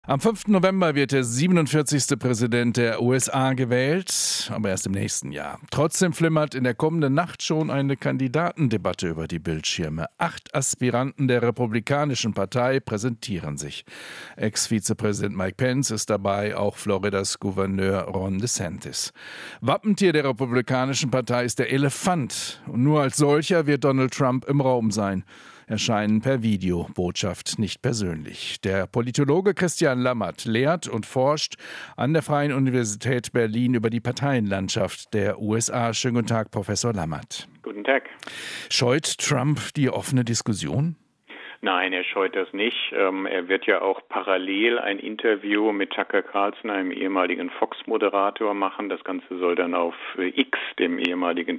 Am 5. November wird der 47. Präsident der USA gewählt, aber erst im nächsten Jahr. Trotzdem flimmert in der kommenden Nacht schon eine Kandidatendebatte über die Bildschirme. 8 Aspiranten der Republikanischen Partei präsentieren sich. Ex-Vizepräsident Mike Pence ist dabei, auch Floridas Gouverneur Ron DeSantis. Wappentier der Republikanischen Partei ist der Elefant. Und nur als solcher wird Donald Trump im Raum sein. Erscheinen per Videobotschaft, nicht persönlich. Der Politologe Christian Lammert lehrt und forscht an der Freien Universität Berlin über die Parteienlandschaft der USA. Schönen guten Tag, Professor Lammert. Guten Tag. Scheut Trump die offene Diskussion? Nein, er scheut das nicht. Er wird ja auch parallel ein Interview mit Tucker Carlson, einem ehemaligen Fox-Moderator, machen. Das Ganze soll dann auf X, dem ehemaligen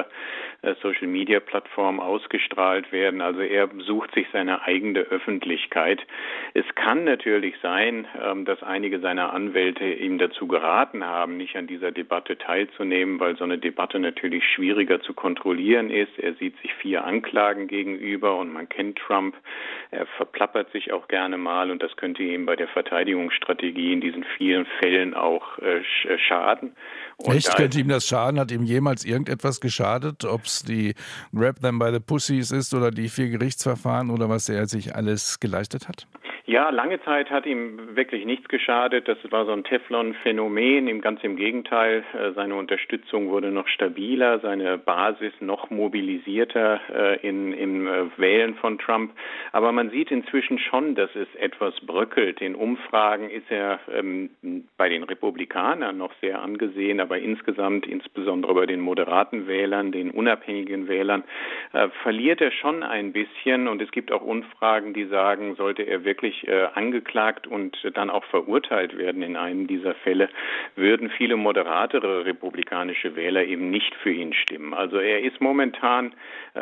Twitter-Social-Media-Plattform, ausgestrahlt werden. Also er sucht sich seine eigene Öffentlichkeit. Es kann natürlich sein, dass einige seiner Anwälte ihm dazu geraten haben, nicht an dieser Debatte teilzunehmen, weil so eine Debatte natürlich schwieriger zu kontrollieren ist. Er sieht sich 4 Anklagen gegenüber und man kennt Trump. Er verplappert sich auch gerne mal und das könnte ihm bei der Verteidigungsstrategie in diesen vielen Fällen auch schaden. Und echt? Könnte ihm das schaden? Hat ihm jemals irgendetwas geschadet? Ob es die Grab them by the Pussies ist oder die 4 Gerichtsverfahren oder was er sich alles geleistet hat? Ja, lange Zeit hat ihm wirklich nichts geschadet. Das war so ein Teflon-Phänomen. Ganz im Gegenteil, seine Unterstützung wurde noch stabiler, seine Basis noch mobilisierter im Wählen von Trump. Aber man sieht inzwischen schon, dass es etwas bröckelt. In Umfragen ist er bei den Republikanern noch sehr angesehen, aber insgesamt, insbesondere bei den moderaten Wählern, den unabhängigen Wählern, verliert er schon ein bisschen. Und es gibt auch Umfragen, die sagen, sollte er wirklich angeklagt und dann auch verurteilt werden in einem dieser Fälle, würden viele moderatere republikanische Wähler eben nicht für ihn stimmen. Also er ist momentan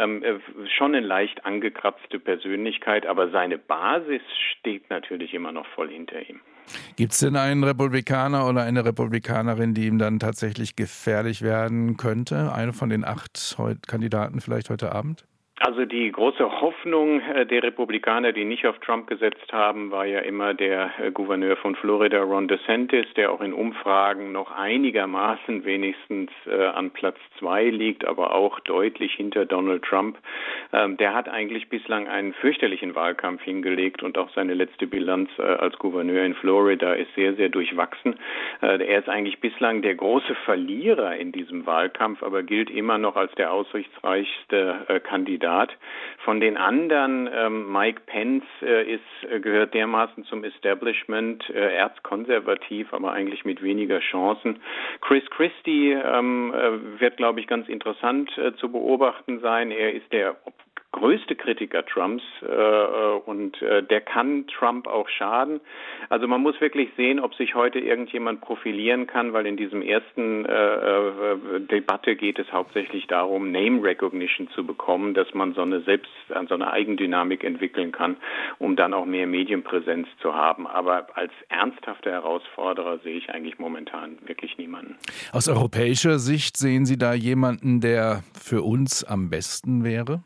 schon eine leicht angekratzte Persönlichkeit, aber seine Basis steht natürlich immer noch voll hinter ihm. Gibt es denn einen Republikaner oder eine Republikanerin, die ihm dann tatsächlich gefährlich werden könnte? Eine von den 8 Kandidaten vielleicht heute Abend? Also die große Hoffnung der Republikaner, die nicht auf Trump gesetzt haben, war ja immer der Gouverneur von Florida, Ron DeSantis, der auch in Umfragen noch einigermaßen wenigstens an Platz 2 liegt, aber auch deutlich hinter Donald Trump. Der hat eigentlich bislang einen fürchterlichen Wahlkampf hingelegt und auch seine letzte Bilanz als Gouverneur in Florida ist sehr, sehr durchwachsen. Er ist eigentlich bislang der große Verlierer in diesem Wahlkampf, aber gilt immer noch als der aussichtsreichste Kandidat. Von den anderen, Mike Pence gehört dermaßen zum Establishment, erzkonservativ, aber eigentlich mit weniger Chancen. Chris Christie wird, glaube ich, ganz interessant zu beobachten sein. Er ist der größte Kritiker Trumps und der kann Trump auch schaden. Also man muss wirklich sehen, ob sich heute irgendjemand profilieren kann, weil in diesem ersten Debatte geht es hauptsächlich darum, Name Recognition zu bekommen, dass man so eine Eigendynamik entwickeln kann, um dann auch mehr Medienpräsenz zu haben. Aber als ernsthafter Herausforderer sehe ich eigentlich momentan wirklich niemanden. Aus europäischer Sicht sehen Sie da jemanden, der für uns am besten wäre?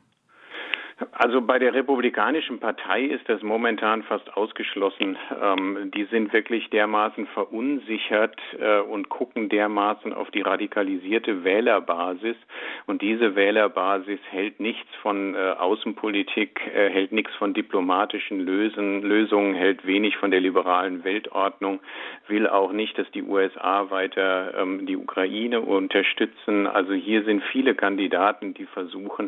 Also bei der Republikanischen Partei ist das momentan fast ausgeschlossen. Die sind wirklich dermaßen verunsichert und gucken dermaßen auf die radikalisierte Wählerbasis. Und diese Wählerbasis hält nichts von Außenpolitik, hält nichts von diplomatischen Lösungen, hält wenig von der liberalen Weltordnung, will auch nicht, dass die USA weiter die Ukraine unterstützen. Also hier sind viele Kandidaten, die versuchen,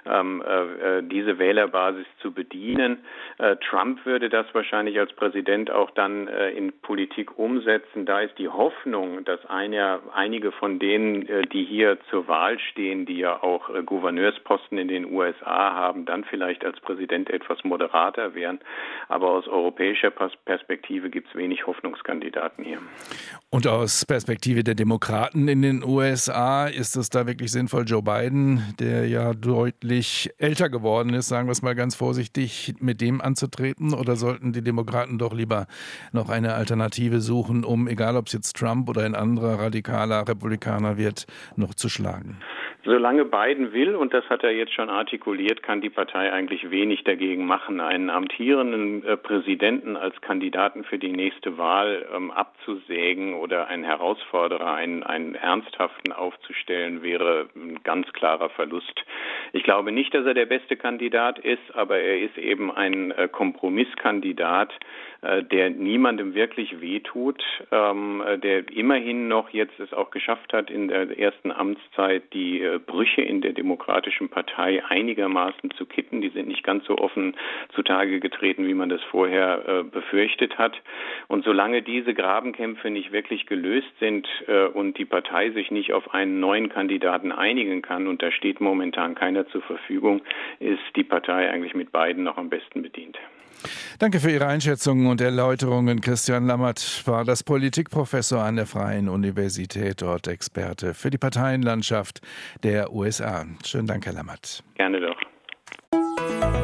diese Wählerbasis zu bedienen. Trump würde das wahrscheinlich als Präsident auch dann in Politik umsetzen. Da ist die Hoffnung, dass einige von denen, die hier zur Wahl stehen, die ja auch Gouverneursposten in den USA haben, dann vielleicht als Präsident etwas moderater wären. Aber aus europäischer Perspektive gibt es wenig Hoffnungskandidaten hier. Und aus Perspektive der Demokraten in den USA ist es da wirklich sinnvoll, Joe Biden, der ja deutlich älter geworden ist, sagen wir es mal ganz vorsichtig, mit dem anzutreten? Oder sollten die Demokraten doch lieber noch eine Alternative suchen, um, egal ob es jetzt Trump oder ein anderer radikaler Republikaner wird, noch zu schlagen? Solange Biden will, und das hat er jetzt schon artikuliert, kann die Partei eigentlich wenig dagegen machen, einen amtierenden Präsidenten als Kandidaten für die nächste Wahl abzusägen oder einen Herausforderer, einen ernsthaften aufzustellen, wäre ein ganz klarer Verlust. Ich glaube nicht, dass er der beste Kandidat ist, aber er ist eben ein Kompromisskandidat, der niemandem wirklich wehtut, der immerhin noch jetzt es auch geschafft hat, in der ersten Amtszeit die Brüche in der Demokratischen Partei einigermaßen zu kitten. Die sind nicht ganz so offen zutage getreten, wie man das vorher befürchtet hat. Und solange diese Grabenkämpfe nicht wirklich gelöst sind und die Partei sich nicht auf einen neuen Kandidaten einigen kann, und da steht momentan keiner zur Verfügung, ist die Partei eigentlich mit beiden noch am besten bedient. Danke für Ihre Einschätzungen und Erläuterungen. Christian Lammert war das Politikprofessor an der Freien Universität, dort Experte für die Parteienlandschaft der USA. Schönen Dank, Herr Lammert. Gerne doch.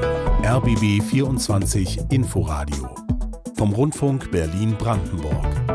RBB 24 Inforadio vom Rundfunk Berlin-Brandenburg.